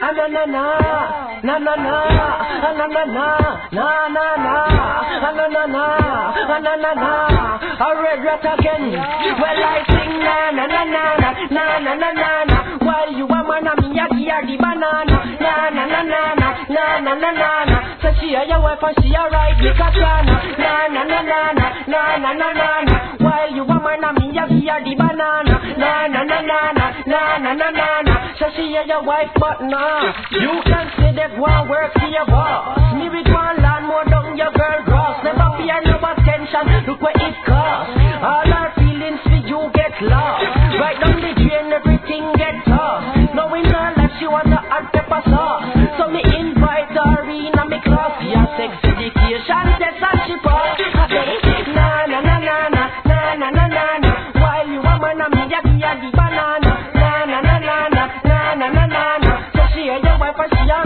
na na na na na na na na na na na na na na na na na. I regret again. Well I sing na na na na na na na na na. While you are man me yaki the banana. Na na na na na na na na na na. So she a your wife and she a ride the katana. Na na na na na na na na na na. While you are man me yaki the banana. Na na na na na na na na na na. So she a your wife but nah. You can say that one work for your boss. Me with one land more down your girl gross. Never fear no attention. Look where it costs. All our feelings for you get lost. Right down the drain everything get tossed. Knowing her like she want a hot pepper sauce. So me invite her in a me class. Yeah, sex education test and she pass. Na na na na na na na na na na. While you a man me yaki the banana. Na na na na na na na na na na. So she a your wife and she a